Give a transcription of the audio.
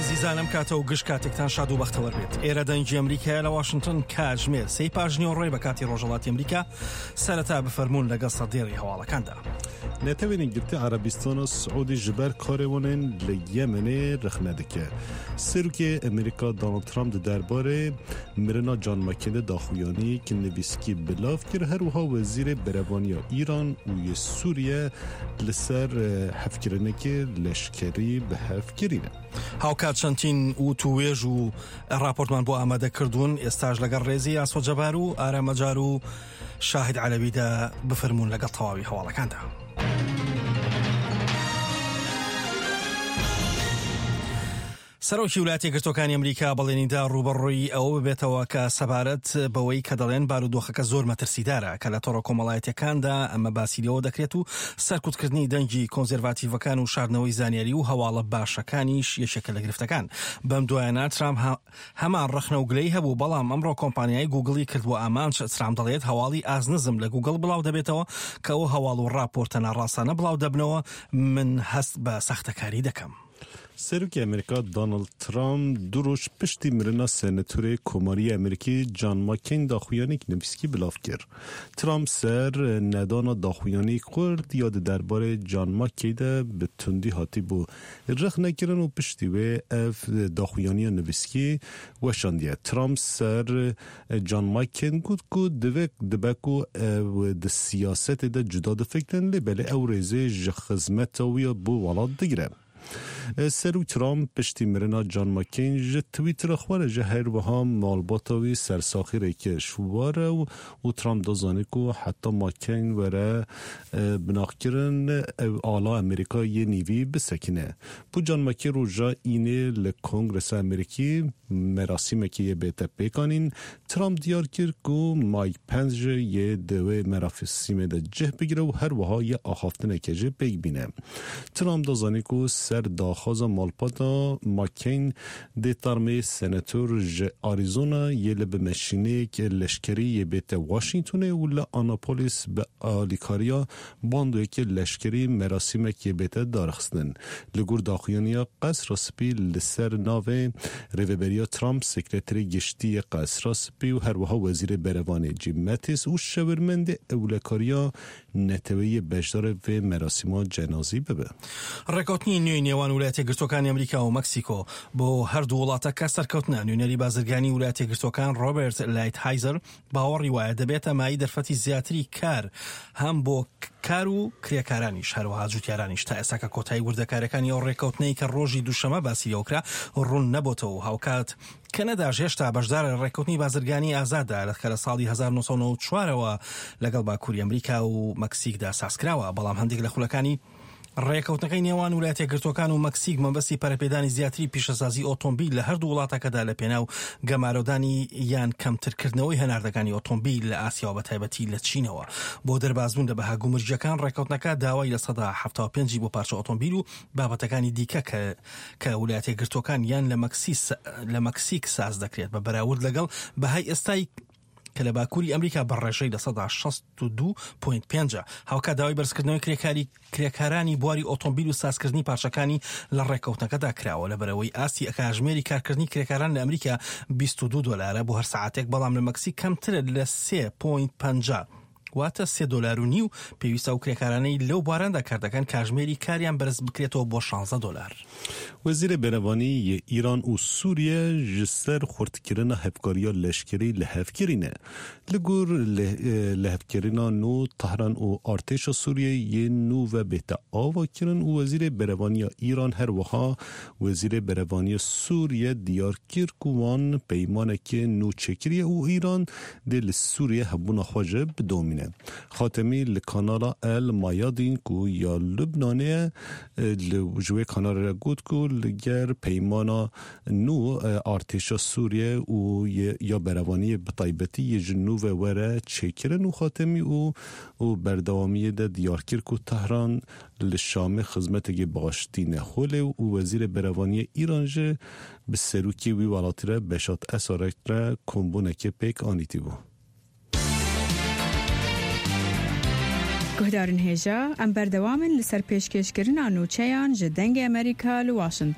عزیزانم کاتە و گشت کاتێکتان شاد و بەختەوەر بێت. ئێرە دەنگی ئەمریکا لە واشنگتن کاتژمێر 3 پاژنی ڕۆی بە کاتی ڕۆژهەڵاتی ئەمریکا سەرەتا بفەرمونون لەگەڵ سەردێڕی هەواڵەکاندا. نتوانین گرتی عربستان و سعودی جبر کارونن لیمنه رخنده سرکه امریکا دونالد ترامپ درباره مرنا جان مکین داخویانی که نویسکی بلاف کرد هر وها وزیر بروانی ایران و سوریه لسر حفکرنه که لشکری به حفکرینه. هاوکات چەندین و توێژ و راپۆرتمان بۆ ئامادە کردوون ئێستاژ لەگەڵ ڕێزی ئاسۆ جەبار و ئارامەجار و شاهد عەلەویدا بفەرمونون لەگەڵ تەواوی هەواڵەکاندا. سەرۆکی ویلایەتە یەکگرتووەکانی ئەمریکا بەڵێنیدا ڕوبەڕووی ئەوە ببێتەوە کە سەبارەت بەوەی کە دەڵێن بارودۆخەکە زۆر مەترسیدارە کە لە تۆڕە کۆمەڵایەتیەکاندا ئەمە باسی لەوە دەکرێت و سەرکوتکردنی دەنگی کۆنزێرواتیڤەکان و شاردنەوەی زانیاری و هەواڵە باشەکانیش یەکێکە لە گرفتەکان. بەم دوایانە ترامپ هەمان ڕەخنە و گلەی هەبوو بەڵام ئەمڕۆ کۆمپانیای گوگڵی کردووە ئامان ترامپ دەڵێت هەواڵی ئازنزم لە گوگڵ بڵاو دەبێتەوە کە ئەو هەواڵ و راپۆرتە ناڕاستانە بڵاو دەبنەوە. من هەست بە سەختەکاری دەکەم. سروک امریکا دونالد ترامپ دو روز پشتی مرنا سناتور کماری امریکی جان مکین داخویانی نویسکی بلاف کرد. ترامپ سر ندان داخویانی کرد یاد درباره جان مکین به تندی هاتی بو رخ نکردن و پشتی و اف داخویانی نویسکی وشاندیه. ترامپ سر جان مکین گفت که دبکو د سیاست ده جدا دفکرن لبله او ریزه خدمت و بو ولاد دیگره. سرو ترامپ پشتی مرنا جان مکین جه تویتر خواره جه هر وها مالباتاوی سرساخی ریکش واره و ترامپ دازانه که حتی مکین وره بناخ کرن آلا امریکا یه نیوی بسکنه. بو جان مکین رو جا اینه لکنگرس امریکی مراسیمه که یه بیتا پیکانین ترامپ دیار کرد که مایک پنس جه یه دوه مراسیمه ده جه بگیره و هر وها یه آخافتنه که جه بگبینه. ترامپ دازانه که سر داخواز مالپاتا مکین دیتارمی سناتور آریزونا یه لب مشینه که لشکری یه بیت واشنگتونه ولی آناپولیس به آلیکاریا باندوی که لشکری مراسیمه که بیت دارخستن. لگور داخویانیا قصر سپی لسر ناوه ریوبریا ترامپ سکرتری گشتی قصر سپی و هر وها وزیر بروانی جیم ماتیس و شورمند اولیکاریا نتوی بشدار و مراسیما جنازی ببه. ڕێکەوتنی نوێی نێوان ویلایەتە یەکگرتووەکانی ئەمریکا و مەکسیکۆ بۆ هەردوو وڵاتەکە سەرکەوتنە. نوێنەری بازرگانی ویلایەتە یەکگرتووەکان ڕۆبێرت لایتهایزەر باوەڕی وایە دەبێتە مای دەرفەتی زیاتری کار هەم بۆ کار و کرێکارانیش هەروەها جوتیارانیش تا ئێستا کە کۆتایی وردەکارەکانی ئەو ڕێکەوتنەی کە ڕۆژی دووشەمە باسی لەوکرا ڕوون نەبووتەوە و هاوکات کەنەداش هێشتا بەشدارە ڕێکەوتنی بازرگانی ئازادە کە لە ساڵی 1994ەوە لەگەڵ باکووری ئەمریکا و مەکسیکدا سازکراوە. بەڵام هەندێک لە خولەکانی ڕێکەوتنەکەی نێوان ویلایەتە یەکگرتووەکان و مەکسیک مەبەستی پەرەپێدانی زیاتری پیشەسازی ئۆتۆمبیل لە هەردوو وڵاتەکەدا لە پێناو گەمارۆدانی یان کەمترکردنەوەی هەناردەکانی ئۆتۆمبیل لە ئاسیا و بەتایبەتی لە چینەوە. بۆ دەربازبوون لە بەها گومرجەکان ڕێکەوتنەکە داوای لە 75 بۆ پارچە ئۆتۆمبیل و بابەتەکانی دیکە کە ویلایەتە یەکگرتووەکان یان لە مەکسیک ساز دەکرێت بە بەراورد لەگەڵ بەهای ئێستای کە لە باکووری ئەمریکا بەڕێژەی لە 62.5 هاوکات داوای بەرزکردنەوەی کرێکارانی بواری ئۆتۆمبیل و سازکردنی پارچەکانی لە ڕێکەوتنەکەدا کراوە لەبەرەوەی ئاسی کاژمێری کارکردنی کرێکاران لە ئەمریکا $22 بۆ هەر سەعاتێک بەڵام لە مەکسیک کەمترە لە 3.50 واتە $3.5 پێویستە و کرێکارانەی لەو بواراندا کاردەکەن کاژمێری کاریان بەرز بکرێتەوە بۆ $16. وزیر بروانی ایران و سوریه جسر خورتکرنا هفکاریا لشکری لحفکرینه. لگور لحفکرینا نو تهران و ارتش سوریه یه نو و بهتا آوا کرن و وزیر بروانی ایران هر وها وزیر بروانی سوریه دیار کرکوان پیمانه که نو چکریه و ایران دل سوریه هبونا خواجه بدومینه. خاتمی لکانالا المایادین کو یا لبنانه لجوه کانال را گود کو لگر پیمانا نو ارتشا سوریه و یا بروانی بطایبتی یه جنو و وره چکرن و خاتمی و بردوامی ده دیارکر کو تهران لشام خدمت گه باشتی نخوله و وزیر بروانی ایران جه به سروکی وی والاتی را بشات اسارک را کمبونه که پیک آنیتی بو. گهدارن هێژە ئەم بەردەوامن لەسەر پێشکەشکردنا نوچەیان ji dengê Amerîka li Washington.